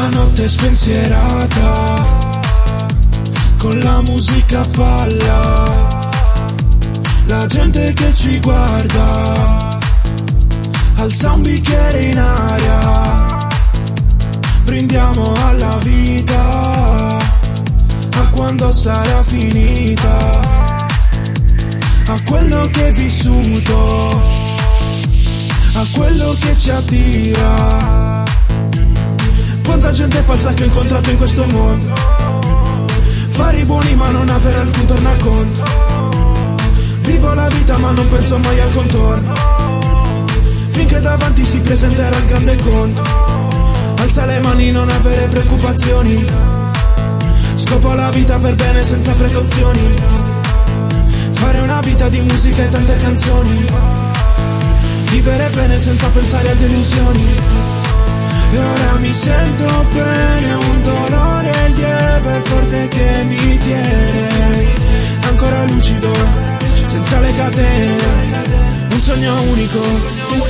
una notte spensierata, con la musica a palla, la gente che ci guarda, alza un bicchiere in aria, brindiamo alla vita, a quando sarà finita, a quello che è vissuto, a quello che ci attira. Quanta gente falsa che ho incontrato in questo mondo, fare i buoni ma non avere alcun tornaconto. Vivo la vita ma non penso mai al contorno, finché davanti si presenterà il grande conto. Alza le mani, non avere preoccupazioni, scopo la vita per bene senza precauzioni, fare una vita di musica e tante canzoni, vivere bene senza pensare a delusioni. E ora mi sento bene, un dolore lieve forte che mi tiene ancora lucido, senza le catene, un sogno unico.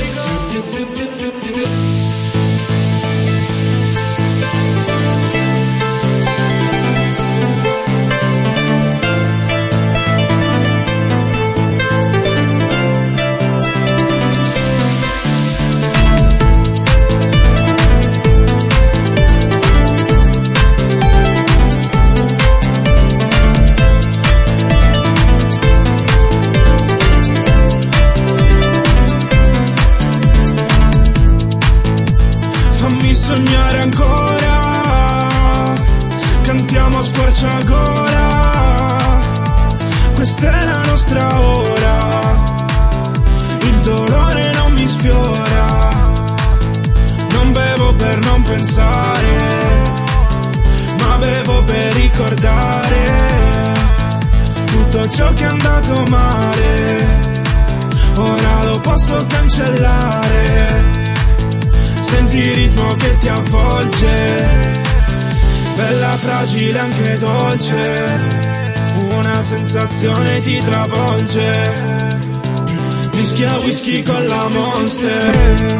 Sognare ancora, cantiamo a squarciagola, questa è la nostra ora, il dolore non mi sfiora, non bevo per non pensare, ma bevo per ricordare tutto ciò che è andato male, ora lo posso cancellare. Senti il ritmo che ti avvolge, bella fragile anche dolce, una sensazione ti travolge, mischia whisky con la Monster.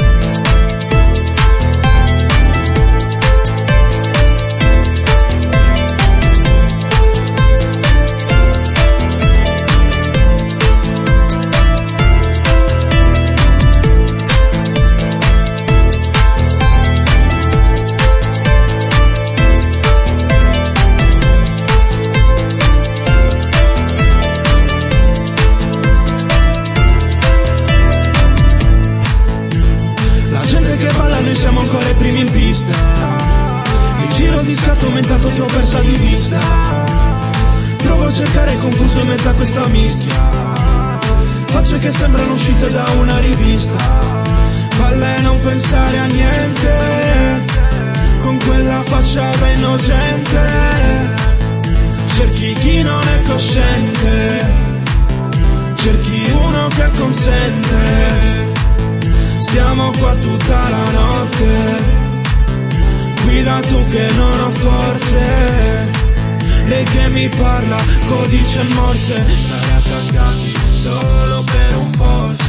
Noi siamo ancora i primi in pista, il giro di scatto aumentato ti ho persa di vista, provo a cercare confuso in mezzo a questa mischia, facce che sembrano uscite da una rivista, palle non pensare a niente, con quella faccia da innocente, cerchi chi non è cosciente, cerchi uno che consente. Stiamo qua tutta la notte, guida tu che non ho forze, lei che mi parla, codice morse, stare attaccati solo per un forse.